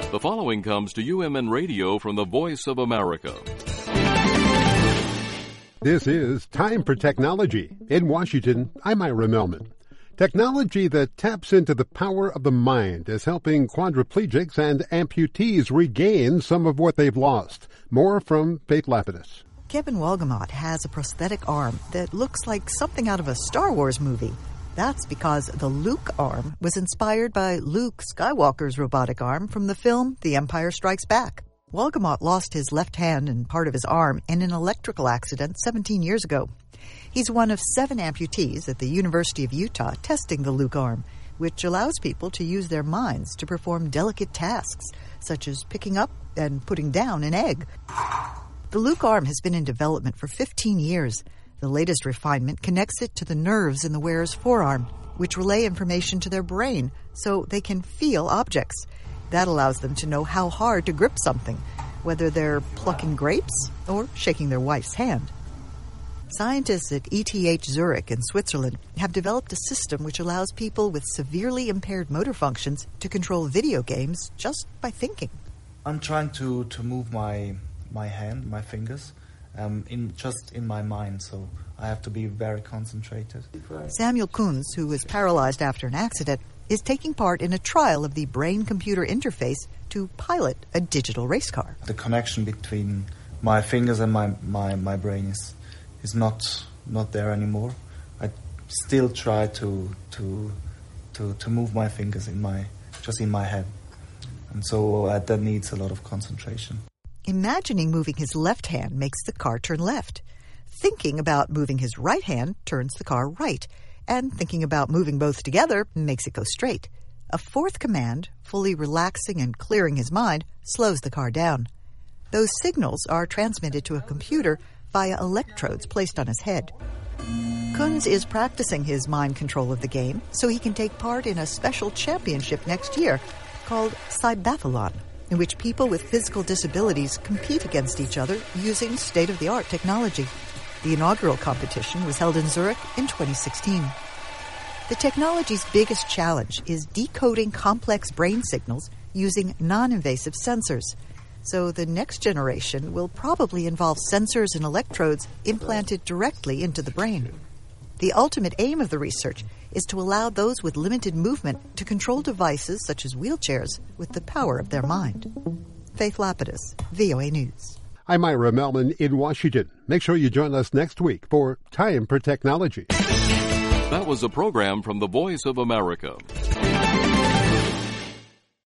The following comes to UMN Radio from the Voice of America. This is Time for Technology. In Washington, I'm Ira Melman. Technology that taps into the power of the mind is helping quadriplegics and amputees regain some of what they've lost. More from Faith Lapidus. Kevin Wolgamott has a prosthetic arm that looks like something out of a Star Wars movie. That's because the Luke arm was inspired by Luke Skywalker's robotic arm from the film The Empire Strikes Back. Wolgamott lost his left hand and part of his arm in an electrical accident 17 years ago. He's one of 7 amputees at the University of Utah testing the Luke arm, which allows people to use their minds to perform delicate tasks, such as picking up and putting down an egg. The Luke arm has been in development for 15 years. The latest refinement connects it to the nerves in the wearer's forearm, which relay information to their brain so they can feel objects. That allows them to know how hard to grip something, whether they're plucking grapes or shaking their wife's hand. Scientists at ETH Zurich in Switzerland have developed a system which allows people with severely impaired motor functions to control video games just by thinking. I'm trying to move my hand, my fingers, in my mind, so I have to be very concentrated. Samuel Kunz, who was paralyzed after an accident, is taking part in a trial of the brain-computer interface to pilot a digital race car. The connection between my fingers and my brain is not there anymore. I still try to move my fingers in my head, and so that needs a lot of concentration. Imagining moving his left hand makes the car turn left. Thinking about moving his right hand turns the car right. And thinking about moving both together makes it go straight. A fourth command, fully relaxing and clearing his mind, slows the car down. Those signals are transmitted to a computer via electrodes placed on his head. Kunz is practicing his mind control of the game so he can take part in a special championship next year called Cybathlon, in which people with physical disabilities compete against each other using state-of-the-art technology. The inaugural competition was held in Zurich in 2016. The technology's biggest challenge is decoding complex brain signals using non-invasive sensors. So the next generation will probably involve sensors and electrodes implanted directly into the brain. The ultimate aim of the research is to allow those with limited movement to control devices such as wheelchairs with the power of their mind. Faith Lapidus, VOA News. I'm Ira Melman in Washington. Make sure you join us next week for Time for Technology. That was a program from the Voice of America.